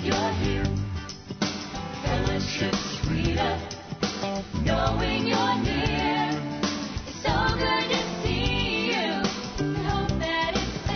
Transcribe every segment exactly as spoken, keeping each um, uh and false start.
you're here. Fellowship sweeter, knowing you're near. It's so good to see you. We hope that it's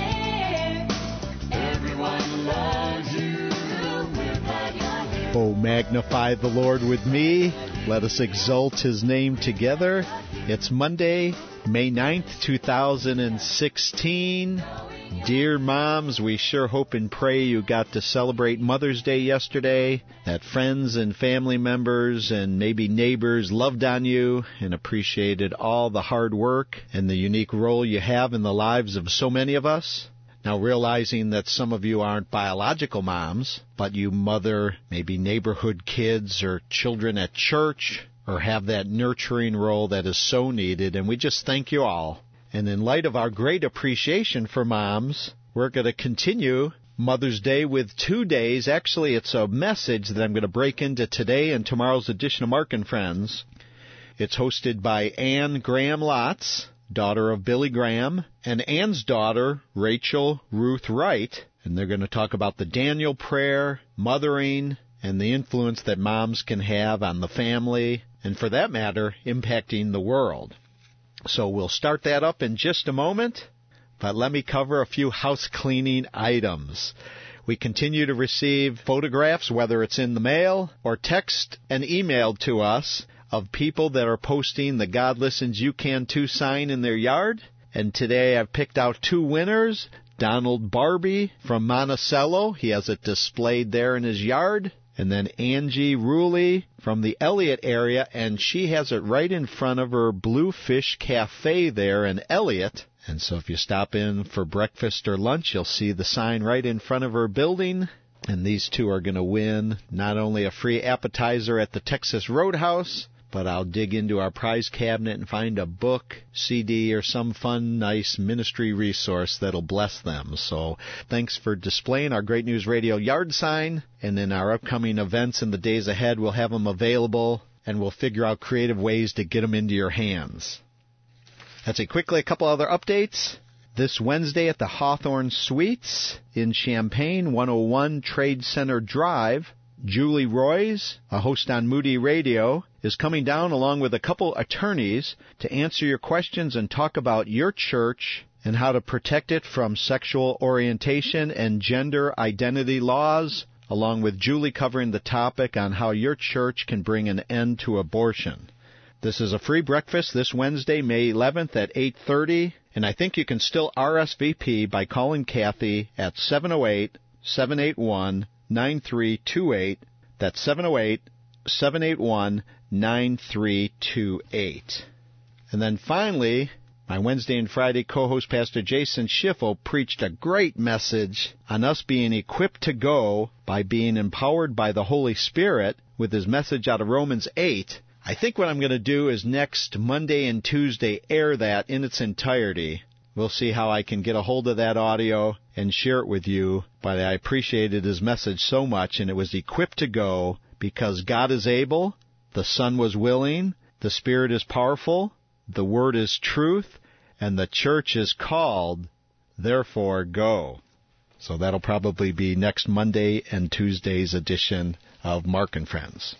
there. Everyone loves you. We're glad you're here. Oh, magnify the Lord with me. Let us exalt His name together. It's Monday, May ninth, two thousand sixteen. Dear moms, we sure hope and pray you got to celebrate Mother's Day yesterday, that friends and family members and maybe neighbors loved on you and appreciated all the hard work and the unique role you have in the lives of so many of us. Now, realizing that some of you aren't biological moms, but you mother maybe neighborhood kids or children at church, or have that nurturing role that is so needed, and we just thank you all. And in light of our great appreciation for moms, we're going to continue Mother's Day with two days. Actually, it's a message that I'm going to break into today and tomorrow's edition of Mark and Friends. It's hosted by Anne Graham Lotz, daughter of Billy Graham, and Anne's daughter, Rachel Ruth Wright. And they're going to talk about the Daniel prayer, mothering, and the influence that moms can have on the family, and for that matter, impacting the world. So we'll start that up in just a moment, but let me cover a few house cleaning items. We continue to receive photographs, whether it's in the mail or text and emailed to us, of people that are posting the God Listens You Can Too sign in their yard. And today I've picked out two winners. Donald Barbie from Monticello. He has it displayed there in his yard. And then Angie Ruley from the Elliott area, and she has it right in front of her Bluefish Cafe there in Elliott. And so if you stop in for breakfast or lunch, you'll see the sign right in front of her building. And these two are going to win not only a free appetizer at the Texas Roadhouse, but I'll dig into our prize cabinet and find a book, C D, or some fun, nice ministry resource that'll bless them. So thanks for displaying our Great News Radio yard sign. And in our upcoming events in the days ahead, we'll have them available, and we'll figure out creative ways to get them into your hands. Let's see, quickly, a couple other updates. This Wednesday at the Hawthorne Suites in Champaign, one oh one Trade Center Drive, Julie Roys, a host on Moody Radio, is coming down along with a couple attorneys to answer your questions and talk about your church and how to protect it from sexual orientation and gender identity laws, along with Julie covering the topic on how your church can bring an end to abortion. This is a free breakfast this Wednesday, May eleventh at eight thirty, and I think you can still R S V P by calling Kathy at seven oh eight, seven eight one, nine three two eight. That's seven oh eight, seven eight one, nine three two eight. And then finally, my Wednesday and Friday co-host Pastor Jason Schiffel preached a great message on us being equipped to go by being empowered by the Holy Spirit with his message out of Romans eight. I think what I'm going to do is next Monday and Tuesday air that in its entirety. We'll see how I can get a hold of that audio and share it with you, but I appreciated his message so much, and it was equipped to go because God is able, the Son was willing, the Spirit is powerful, the Word is truth, and the church is called, therefore go. So that'll probably be next Monday and Tuesday's edition of Mark and Friends.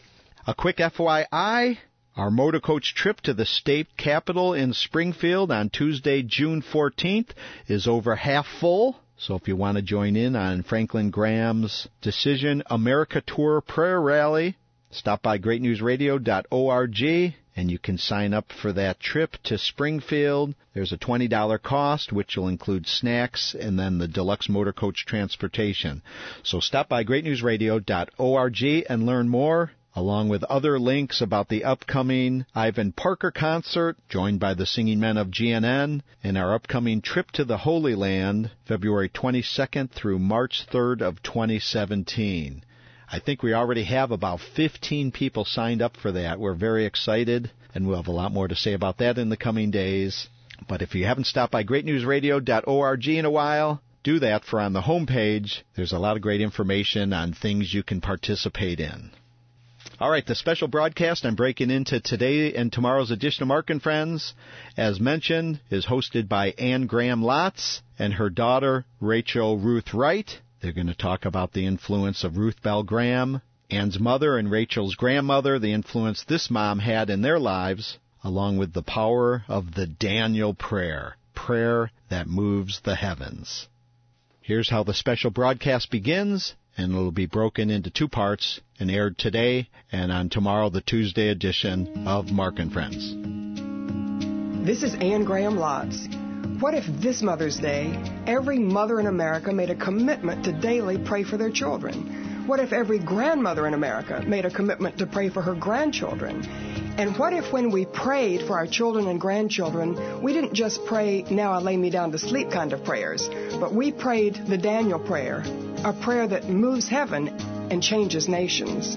A quick F Y I, our motor coach trip to the state capitol in Springfield on Tuesday, June fourteenth is over half full. So if you want to join in on Franklin Graham's Decision America Tour Prayer Rally, stop by great news radio dot org and you can sign up for that trip to Springfield. There's a twenty dollars cost, which will include snacks and then the deluxe motor coach transportation. So stop by great news radio dot org and learn more, along with other links about the upcoming Ivan Parker concert, joined by the Singing Men of G N N, and our upcoming trip to the Holy Land, February twenty-second through March third of twenty seventeen. I think we already have about fifteen people signed up for that. We're very excited, and we'll have a lot more to say about that in the coming days. But if you haven't stopped by great news radio dot org in a while, do that, for on the homepage, there's a lot of great information on things you can participate in. All right, the special broadcast I'm breaking into today and tomorrow's edition of Mark and Friends, as mentioned, is hosted by Anne Graham Lotz and her daughter, Rachel Ruth Wright. They're going to talk about the influence of Ruth Bell Graham, Ann's mother and Rachel's grandmother, the influence this mom had in their lives, along with the power of the Daniel prayer, prayer that moves the heavens. Here's how the special broadcast begins, and it'll be broken into two parts and aired today and on tomorrow, the Tuesday edition of Mark and Friends. This is Ann Graham Lotz. What if this Mother's Day, every mother in America made a commitment to daily pray for their children? What if every grandmother in America made a commitment to pray for her grandchildren? And what if when we prayed for our children and grandchildren, we didn't just pray, now I lay me down to sleep kind of prayers, but we prayed the Daniel prayer, a prayer that moves heaven and changes nations.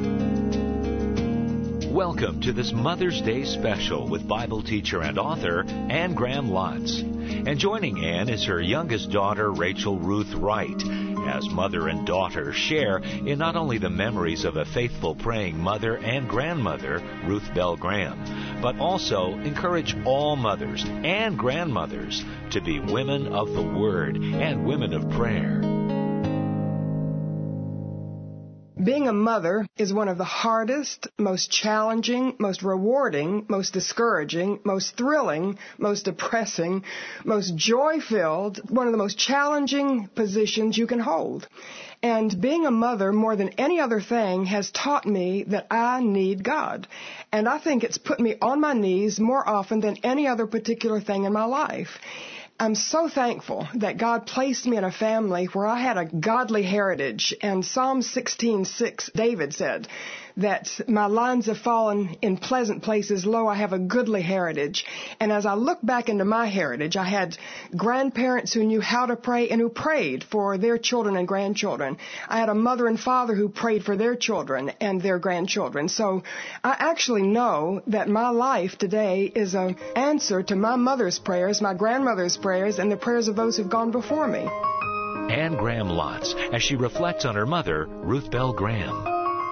Welcome to this Mother's Day special with Bible teacher and author Ann Graham Lotz. And joining Ann is her youngest daughter, Rachel Ruth Wright, as mother and daughter share in not only the memories of a faithful praying mother and grandmother, Ruth Bell Graham, but also encourage all mothers and grandmothers to be women of the Word and women of prayer. Being a mother is one of the hardest, most challenging, most rewarding, most discouraging, most thrilling, most depressing, most joy-filled, one of the most challenging positions you can hold. And being a mother, more than any other thing, has taught me that I need God. And I think it's put me on my knees more often than any other particular thing in my life. I'm so thankful that God placed me in a family where I had a godly heritage. And Psalm sixteen six, David said that my lines have fallen in pleasant places. Lo, I have a goodly heritage. And as I look back into my heritage, I had grandparents who knew how to pray and who prayed for their children and grandchildren. I had a mother and father who prayed for their children and their grandchildren. So I actually know that my life today is an answer to my mother's prayers, my grandmother's prayers, and the prayers of those who've gone before me. Ann Graham Lotz, as she reflects on her mother, Ruth Bell Graham.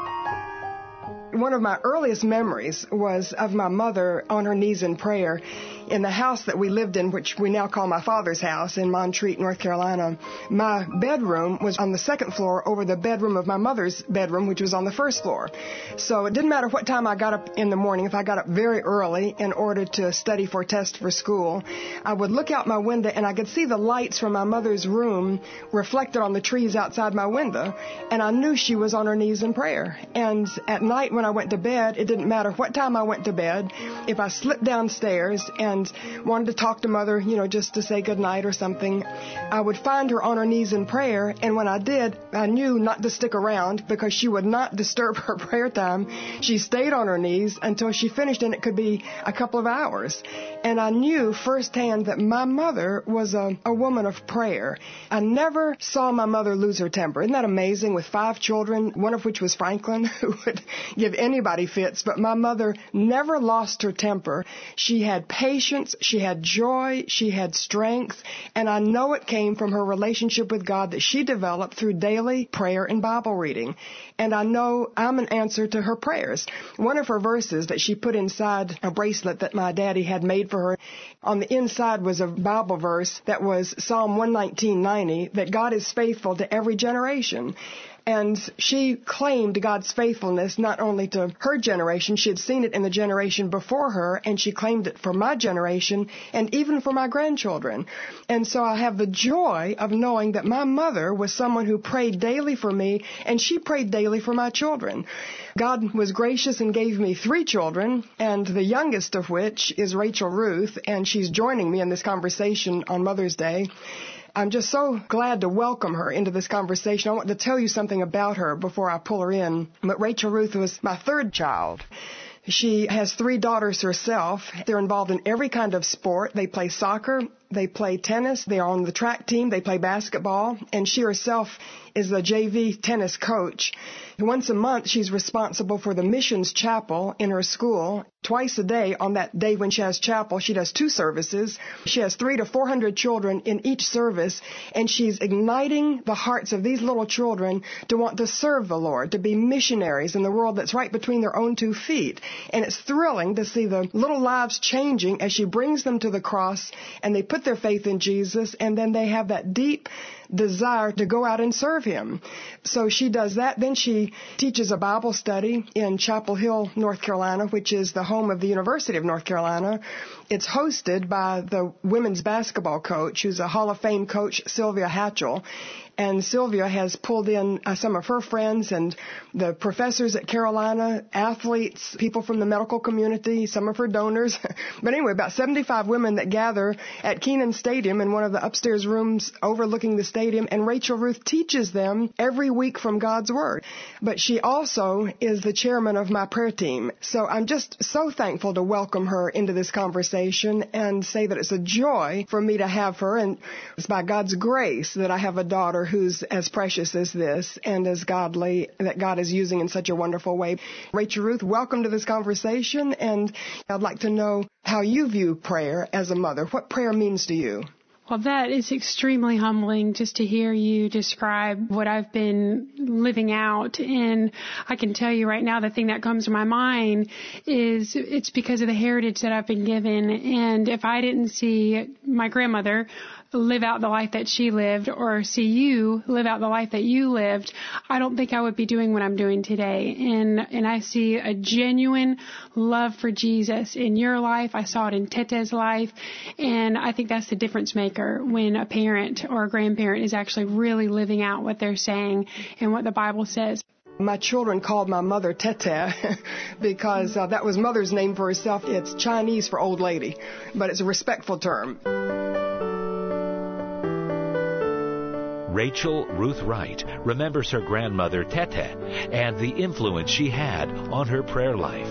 One of my earliest memories was of my mother on her knees in prayer in the house that we lived in, which we now call my father's house in Montreat, North Carolina. My bedroom was on the second floor over the bedroom of my mother's bedroom, which was on the first floor. So it didn't matter what time I got up in the morning. If I got up very early in order to study for a test for school, I would look out my window and I could see the lights from my mother's room reflected on the trees outside my window, and I knew she was on her knees in prayer. And at night when I went to bed, it didn't matter what time I went to bed. If I slipped downstairs and wanted to talk to Mother, you know, just to say goodnight or something, I would find her on her knees in prayer, and when I did, I knew not to stick around because she would not disturb her prayer time. She stayed on her knees until she finished, and it could be a couple of hours. And I knew firsthand that my mother was a, a woman of prayer. I never saw my mother lose her temper. Isn't that amazing? With five children, one of which was Franklin, who would give anybody fits, but my mother never lost her temper. She had patience, she had joy, she had strength, and I know it came from her relationship with God that she developed through daily prayer and Bible reading. And I know I'm an answer to her prayers. One of her verses that she put inside a bracelet that my daddy had made for her, on the inside was a Bible verse that was Psalm one nineteen ninety, that God is faithful to every generation. And she claimed God's faithfulness not only to her generation, she had seen it in the generation before her, and she claimed it for my generation and even for my grandchildren. And so I have the joy of knowing that my mother was someone who prayed daily for me, and she prayed daily for my children. God was gracious and gave me three children, and the youngest of which is Rachel Ruth, and she's joining me in this conversation on Mother's Day. I'm just so glad to welcome her into this conversation. I want to tell you something about her before I pull her in. But Rachel Ruth was my third child. She has three daughters herself. They're involved in every kind of sport. They play soccer, they play tennis, they are on the track team, they play basketball, and she herself is a J V tennis coach. Once a month, she's responsible for the missions chapel in her school. Twice a day, on that day when she has chapel, she does two services. She has three to four hundred children in each service, and she's igniting the hearts of these little children to want to serve the Lord, to be missionaries in the world that's right between their own two feet. And it's thrilling to see the little lives changing as she brings them to the cross, and they put their faith in Jesus, and then they have that deep desire to go out and serve Him. So she does that. Then she teaches a Bible study in Chapel Hill, North Carolina, which is the home of the University of North Carolina. It's hosted by the women's basketball coach, who's a Hall of Fame coach, Sylvia Hatchell. And Sylvia has pulled in uh, some of her friends and the professors at Carolina, athletes, people from the medical community, some of her donors. But anyway, about seventy-five women that gather at Kenan Stadium in one of the upstairs rooms overlooking the stadium. And Rachel Ruth teaches them every week from God's Word. But she also is the chairman of my prayer team. So I'm just so thankful to welcome her into this conversation and say that it's a joy for me to have her. And it's by God's grace that I have a daughter who's as precious as this and as godly, that God is using in such a wonderful way. Rachel Ruth, welcome to this conversation, and I'd like to know how you view prayer as a mother. What prayer means to you? Well, that is extremely humbling just to hear you describe what I've been living out. And I can tell you right now, the thing that comes to my mind is it's because of the heritage that I've been given. And if I didn't see my grandmother live out the life that she lived or see you live out the life that you lived, I don't think I would be doing what I'm doing today. And and I see a genuine love for Jesus in your life. I saw it in Tete's life. And I think that's the difference maker when a parent or a grandparent is actually really living out what they're saying and what the Bible says. My children called my mother Tete because uh, that was mother's name for herself. It's Chinese for old lady, but it's a respectful term. Rachel Ruth Wright remembers her grandmother Tete and the influence she had on her prayer life.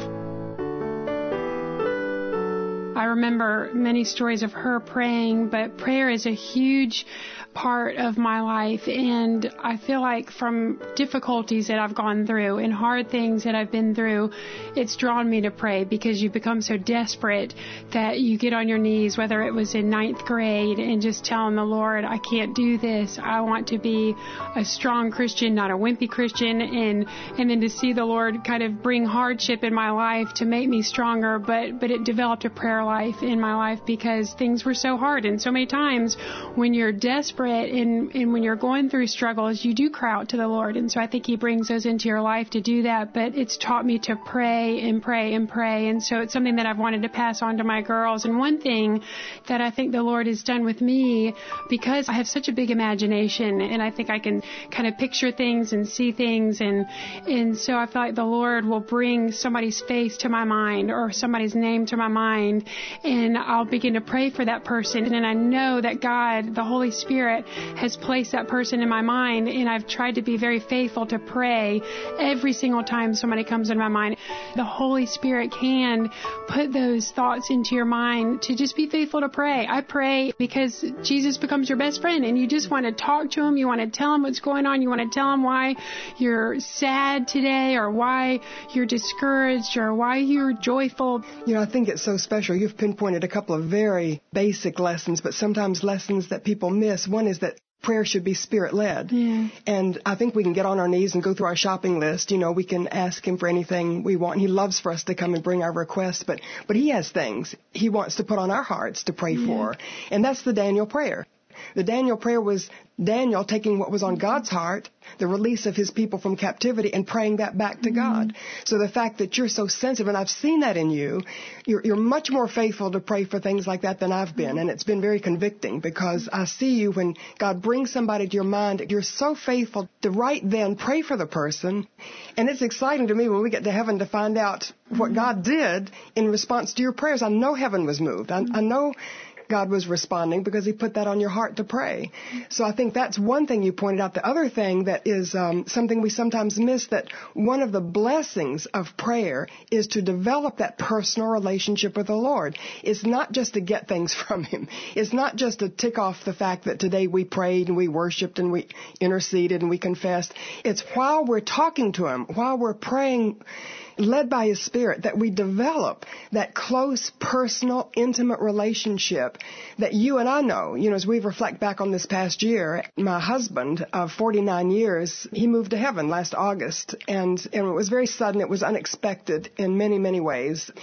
I remember many stories of her praying, but prayer is a huge part of my life, and I feel like from difficulties that I've gone through and hard things that I've been through, it's drawn me to pray because you become so desperate that you get on your knees, whether it was in ninth grade, and just telling the Lord, I can't do this. I want to be a strong Christian, not a wimpy Christian, and and then to see the Lord kind of bring hardship in my life to make me stronger, but but it developed a prayer life in my life because things were so hard, and so many times when you're desperate And, and when you're going through struggles, you do cry out to the Lord. And so I think He brings those into your life to do that. But it's taught me to pray and pray and pray. And so it's something that I've wanted to pass on to my girls. And one thing that I think the Lord has done with me, because I have such a big imagination and I think I can kind of picture things and see things. And, and so I feel like the Lord will bring somebody's face to my mind or somebody's name to my mind. And I'll begin to pray for that person. And I know that God, the Holy Spirit, has placed that person in my mind, and I've tried to be very faithful to pray every single time somebody comes into my mind. The Holy Spirit can put those thoughts into your mind to just be faithful to pray. I pray because Jesus becomes your best friend, and you just want to talk to Him. You want to tell Him what's going on. You want to tell Him why you're sad today, or why you're discouraged, or why you're joyful. You know, I think it's so special. You've pinpointed a couple of very basic lessons, but sometimes lessons that people miss. One is that prayer should be Spirit-led. Yeah. And I think we can get on our knees and go through our shopping list. You know, we can ask Him for anything we want. He loves for us to come and bring our requests, but, but He has things He wants to put on our hearts to pray yeah. for. And that's the Daniel prayer. The Daniel prayer was Daniel taking what was on God's heart, the release of his people from captivity, and praying that back to mm-hmm. God. So the fact that you're so sensitive, and I've seen that in you, you're, you're much more faithful to pray for things like that than I've been. And it's been very convicting because I see you when God brings somebody to your mind, you're so faithful to right then pray for the person. And it's exciting to me when we get to heaven to find out what God did in response to your prayers. I know heaven was moved. I, I know God was responding because He put that on your heart to pray. So I think that's one thing you pointed out. The other thing that is um, something we sometimes miss, that one of the blessings of prayer is to develop that personal relationship with the Lord. It's not just to get things from Him. It's not just to tick off the fact that today we prayed and we worshiped and we interceded and we confessed. It's while we're talking to Him, while we're praying, led by His Spirit, that we develop that close, personal, intimate relationship that you and I know. You know, as we reflect back on this past year, my husband of forty-nine years, he moved to heaven last August, and, and it was very sudden. It was unexpected in many, many ways.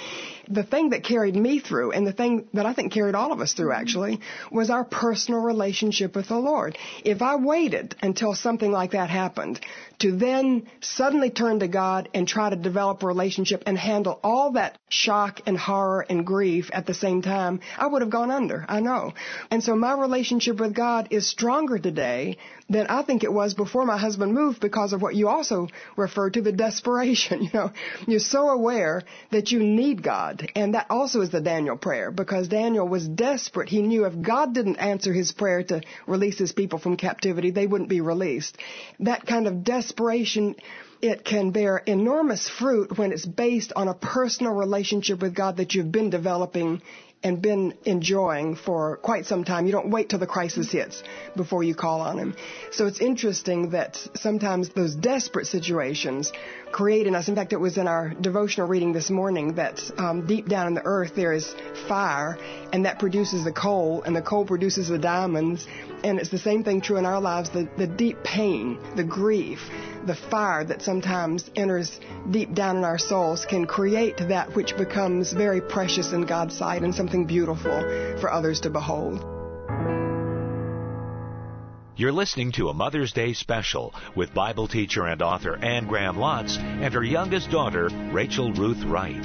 the thing that carried me through, and the thing that I think carried all of us through actually, was our personal relationship with the Lord. If I waited until something like that happened to then suddenly turn to God and try to develop a relationship and handle all that shock and horror and grief at the same time, I would have gone under, I know. And so my relationship with God is stronger today than I think it was before my husband moved, because of what you also referred to, the desperation. You know, you're so aware that you need God. And that also is the Daniel prayer, because Daniel was desperate. He knew if God didn't answer his prayer to release his people from captivity, they wouldn't be released. That kind of desperation, it can bear enormous fruit when it's based on a personal relationship with God that you've been developing and been enjoying for quite some time. You don't wait till the crisis hits before you call on him. So it's interesting that sometimes those desperate situations create in us. In fact, it was in our devotional reading this morning that um, deep down in the earth there is fire, and that produces the coal, and the coal produces the diamonds. And it's the same thing true in our lives. The, the deep pain, the grief, the fire that sometimes enters deep down in our souls can create that which becomes very precious in God's sight and something beautiful for others to behold. You're listening to a Mother's Day special with Bible teacher and author Anne Graham Lotz and her youngest daughter, Rachel Ruth Wright.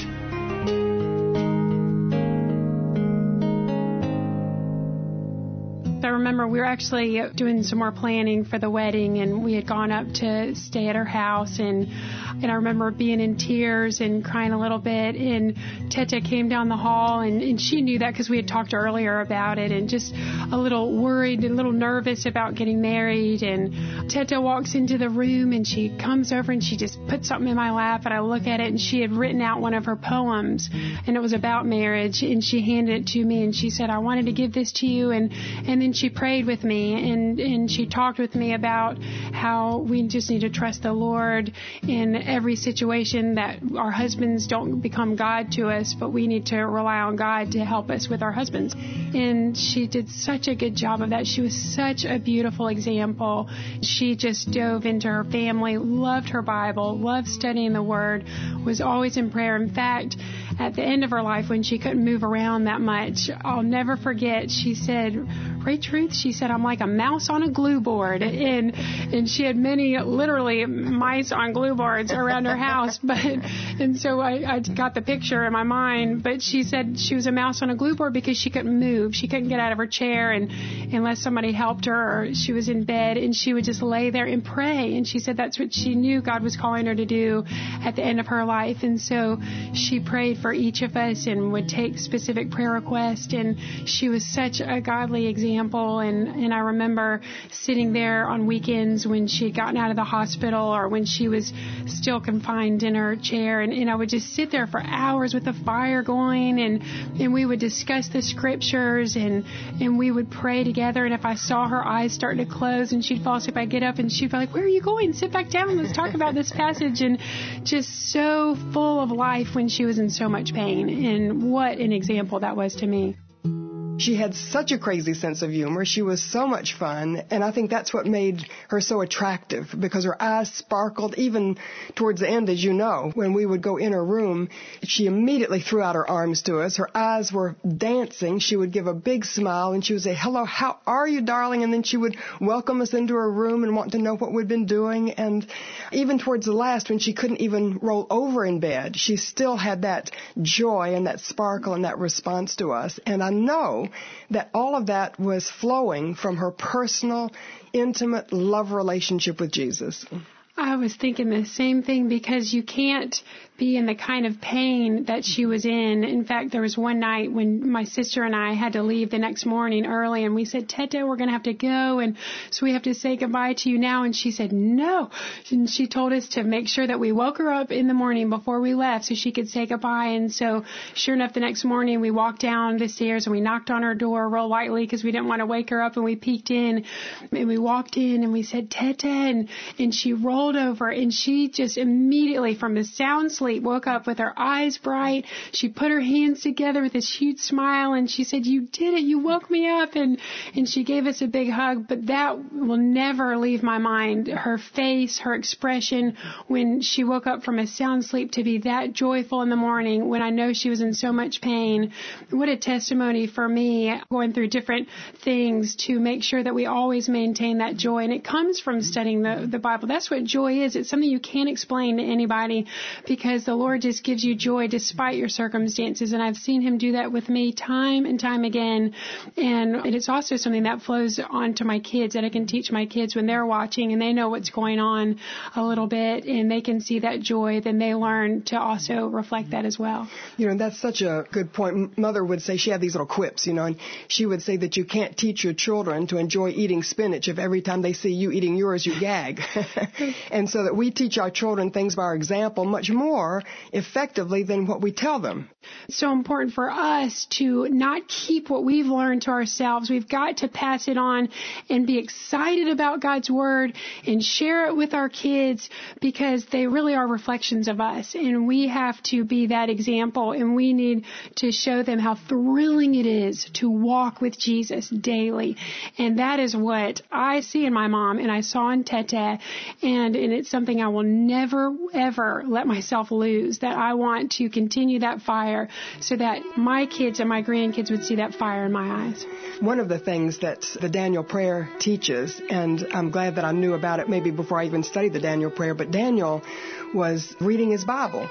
I remember we were actually doing some more planning for the wedding, and we had gone up to stay at her house, and and I remember being in tears and crying a little bit, and Teta came down the hall, and, and she knew that because we had talked earlier about it, and just a little worried and a little nervous about getting married. And Teta walks into the room, and she comes over and she just puts something in my lap, and I look at it, and she had written out one of her poems, and it was about marriage, and she handed it to me, and she said, "I wanted to give this to you," and and then she prayed with me, and, and she talked with me about how we just need to trust the Lord in every situation, that our husbands don't become God to us, but we need to rely on God to help us with our husbands. And she did such a good job of that. She was such a beautiful example. She just dove into her family, loved her Bible, loved studying the Word, was always in prayer. In fact, at the end of her life, when she couldn't move around that much, I'll never forget, she said, "Rach Ruth," she said, "I'm like a mouse on a glue board." And and she had many, literally, mice on glue boards around her house. But and so I, I got the picture in my mind. But she said she was a mouse on a glue board because she couldn't move. She couldn't get out of her chair, and unless somebody helped her, or she was in bed, and she would just lay there and pray. And she said that's what she knew God was calling her to do at the end of her life. And so she prayed for each of us and would take specific prayer requests. And she was such a godly example. And, and I remember sitting there on weekends when she had gotten out of the hospital, or when she was still confined in her chair. And, and I would just sit there for hours with the fire going, and, and we would discuss the scriptures, and, and we would pray together. And if I saw her eyes starting to close and she'd fall asleep, I'd get up and she'd be like, "Where are you going? Sit back down. Let's talk about this passage." And just so full of life when she was in so much pain. And what an example that was to me. She had such a crazy sense of humor. She was so much fun, and I think that's what made her so attractive, because her eyes sparkled even towards the end, as you know. When we would go in her room, she immediately threw out her arms to us. Her eyes were dancing. She would give a big smile, and she would say, "Hello, how are you, darling?" And then she would welcome us into her room and want to know what we'd been doing. And even towards the last, when she couldn't even roll over in bed, she still had that joy and that sparkle and that response to us. And I know that all of that was flowing from her personal, intimate love relationship with Jesus. I was thinking the same thing, because you can't be in the kind of pain that she was in. In fact, there was one night when my sister and I had to leave the next morning early, and we said, "Teta, we're going to have to go, and so we have to say goodbye to you now." And she said, "No." And she told us to make sure that we woke her up in the morning before we left so she could say goodbye. And so sure enough, the next morning we walked down the stairs and we knocked on her door real lightly because we didn't want to wake her up, and we peeked in, and we walked in and we said, "Teta," and, and she rolled rolled over, and she just immediately from a sound sleep woke up with her eyes bright. She put her hands together with this huge smile, and she said, "You did it. You woke me up." And, and she gave us a big hug. But that will never leave my mind. Her face, her expression when she woke up from a sound sleep to be that joyful in the morning when I know she was in so much pain. What a testimony for me going through different things to make sure that we always maintain that joy. And it comes from studying the, the Bible. That's what joy is. It's something you can't explain to anybody because the Lord just gives you joy despite your circumstances. And I've seen him do that with me time and time again. And it's also something that flows on to my kids, that I can teach my kids when they're watching and they know what's going on a little bit and they can see that joy, then they learn to also reflect that as well. You know, that's such a good point. Mother would say, she had these little quips, you know, and she would say that you can't teach your children to enjoy eating spinach if every time they see you eating yours, you gag. And so that we teach our children things by our example much more effectively than what we tell them. It's so important for us to not keep what we've learned to ourselves. We've got to pass it on and be excited about God's Word and share it with our kids because they really are reflections of us. And we have to be that example, and we need to show them how thrilling it is to walk with Jesus daily. And that is what I see in my mom and I saw in Tete. And, and it's something I will never, ever let myself lose, that I want to continue that fire so that my kids and my grandkids would see that fire in my eyes. One of the things that the Daniel prayer teaches, and I'm glad that I knew about it maybe before I even studied the Daniel prayer, but Daniel was reading his Bible.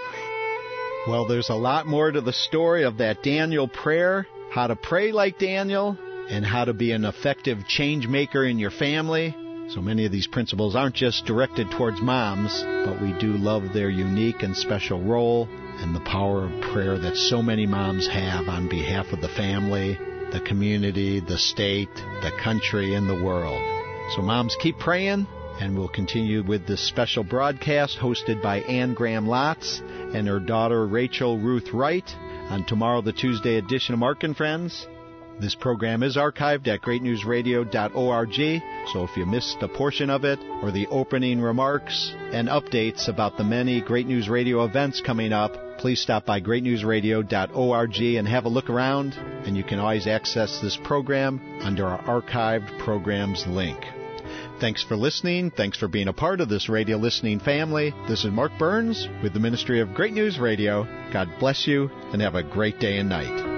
Well, there's a lot more to the story of that Daniel prayer, how to pray like Daniel, and how to be an effective change maker in your family. So many of these principles aren't just directed towards moms, but we do love their unique and special role and the power of prayer that so many moms have on behalf of the family, the community, the state, the country, and the world. So moms, keep praying, and we'll continue with this special broadcast hosted by Anne Graham Lotz and her daughter Rachel Ruth Wright on tomorrow, the Tuesday edition of Mark and Friends. This program is archived at great news radio dot org, so if you missed a portion of it or the opening remarks and updates about the many Great News Radio events coming up, please stop by great news radio dot org and have a look around, and you can always access this program under our archived programs link. Thanks for listening. Thanks for being a part of this radio listening family. This is Mark Burns with the Ministry of Great News Radio. God bless you, and have a great day and night.